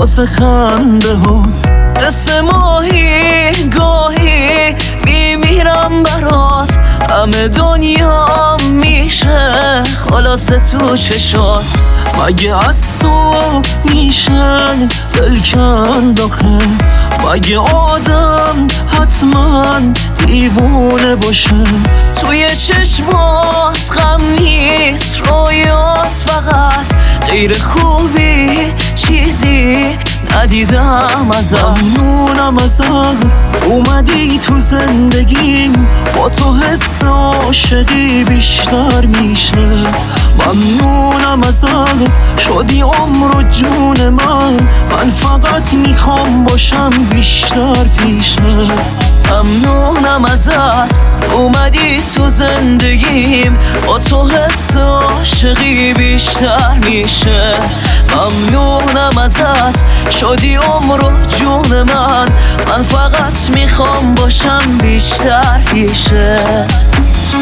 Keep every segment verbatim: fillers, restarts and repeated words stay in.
واسه خنده ها قصه ماهی گاهی میمیرم برات، همه دنیا میشه خلاصه تو چشات. مگه از تو میشه دل کند آخه؟ مگه آدم حتما دیوونه باشه؟ توی چشمات غم نیست رویاست فقط، غیر خوبی چیزی ندیدم ازت. ممنونم ازت اومدی تو زندگیم، با تو حس عاشقی بیشتر میشه. ممنونم ازت شدی عمر و جون من، من فقط میخوام باشم بیشتر پیشه. ممنونم ازت اومدی تو زندگیم، با تو حس عاشقی بیشتر میشه. ممنونم ازت شدی عمر و جون من، من فقط میخوام باشم بیشتر پیشت.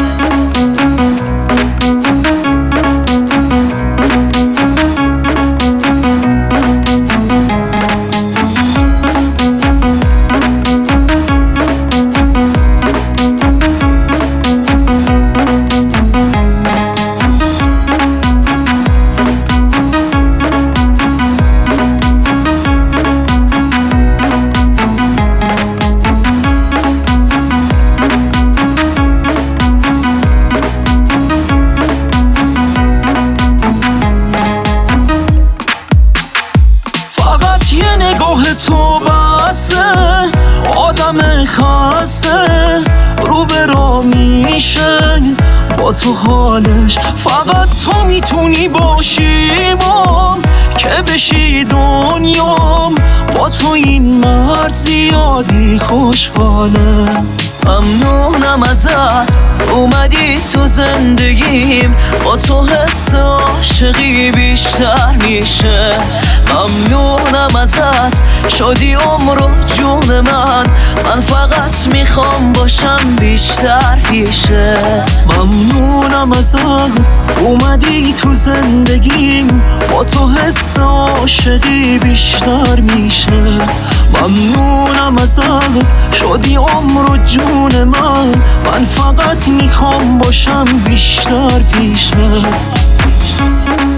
تو بسته آدم خسته رو به راه میشه با تو حالش، فقط تو میتونی باشی بام که بشی دنیام. با تو این مرد زیادی خوشحاله. ممنونم ازت اومدی تو زندگیم، با تو حس عاشقی بیشتر میشه. ممنونم ازت شدی عمر و جون من، من فقط میخوام باشم بیشتر پیشت. ممنونم ازت اومدی تو زندگیم، با تو حس عاشقی بیشتر میشه. ممنونم ازت شدی عمر و جون من، من فقط میخوام باشم بیشتر پیشت.